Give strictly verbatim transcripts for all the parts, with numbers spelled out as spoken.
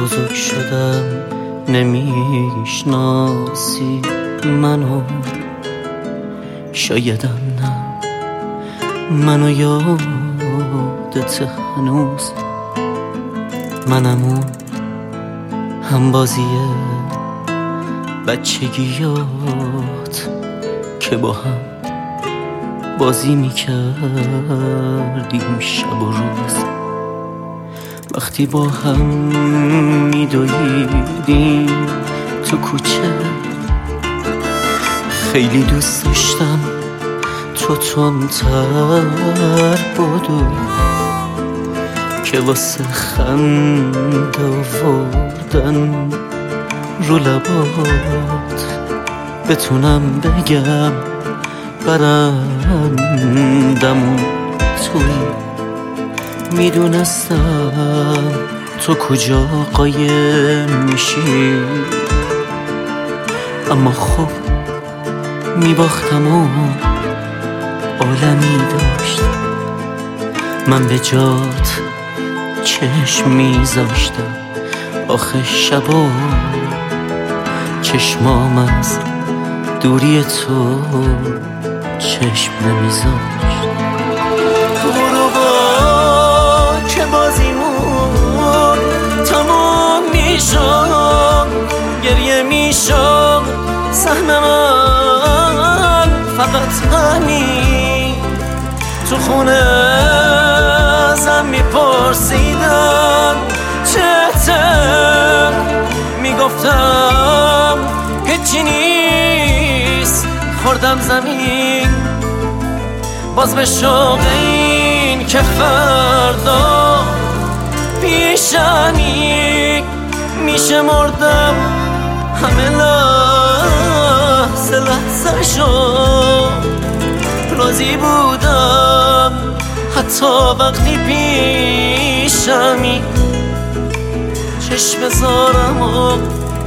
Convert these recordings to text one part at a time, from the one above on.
بزرگ شدم نمیشناسی منو، شایدم نه منو یادت هنوز، منم اون هم بازیه بچگیات که با هم بازی میکردیم شب و روز، وقتی با هم میدویدیم تو کوچه. خیلی دوست داشتم تو تندتر بدوی که واسه خنده آوردن رو لبات بتونم بگم برندمون توی. میدونستم تو کجا قایم میشی، اما خب میباختم و عالمی داشت. من به جات چشم میذاشتم، آخه شبا چشمام از دوری تو چشم نمیذاشت. غروبا که بازیمون تمام میشم، گریه میشم سهم من فقط همین. تو خونه ازم میپرسیدن چته، میگفتم هیچی نیست، خوردم زمین. باز به شوق این که فردا پیشمی میشه مردم، همه لحظه لحظه شو راضی بودم، حتی وقتی پیشمی. چشم زارم و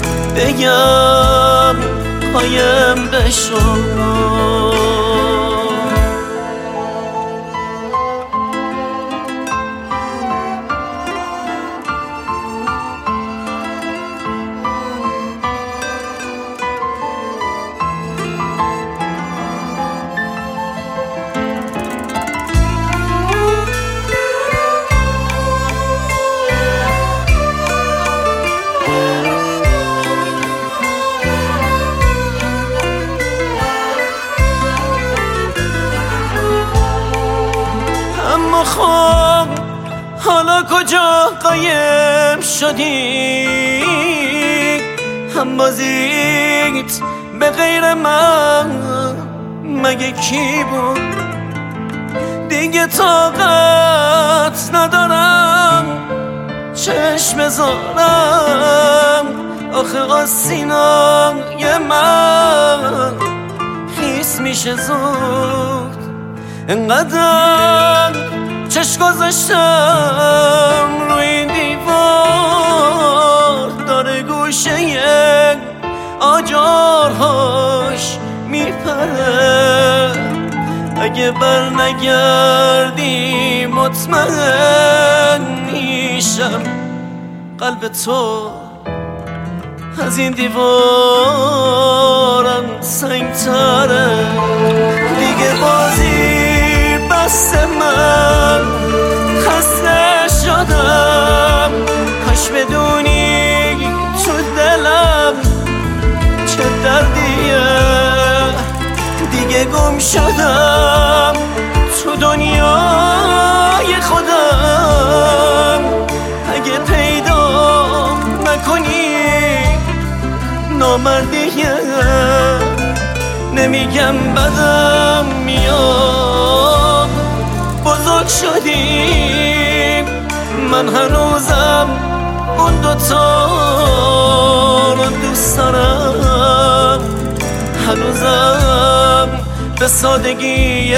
بگم قایم بشو. اما خب حالا کجا قایم شدی؟ هم بازیت به غیر من مگه کی بود؟ دیگه طاقت ندارم چشم زارم، آخه آسینای من خیس میشه زود. انقدر چشم گذاشتم روی این دیوار، داره گوشه آجارهاش میپره. اگه بر نگردی مطمئن میشم قلب تو از این دیوارم سنگتره. دیگه بازی بس من خسته شدم، کاش بدونی تو دلم چه دردیه. دیگه گم شدم تو دنیای خودم، اگه پیدا نکنی نامردیه. نمیگم بدم میاد بزرگ شدیم، من هنوزم اون دوتا رو دوست دارم، هنوزم به سادگی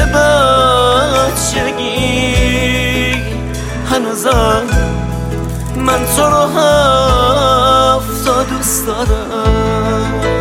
بچگی، هنوزم من تو رو هفت تا دوست دارم.